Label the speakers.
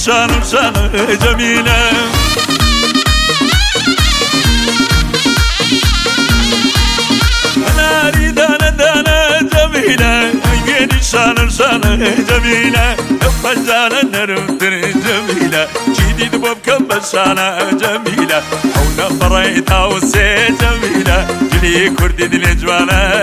Speaker 1: شان جميلة أنا أريد أنا دانا جميلة أجيني شان جميلة فجانا نرمتر جميلة جديد بوبكم بشانا جميلة أو نفريتها وسي جميلة جلي كردي دي الجوانا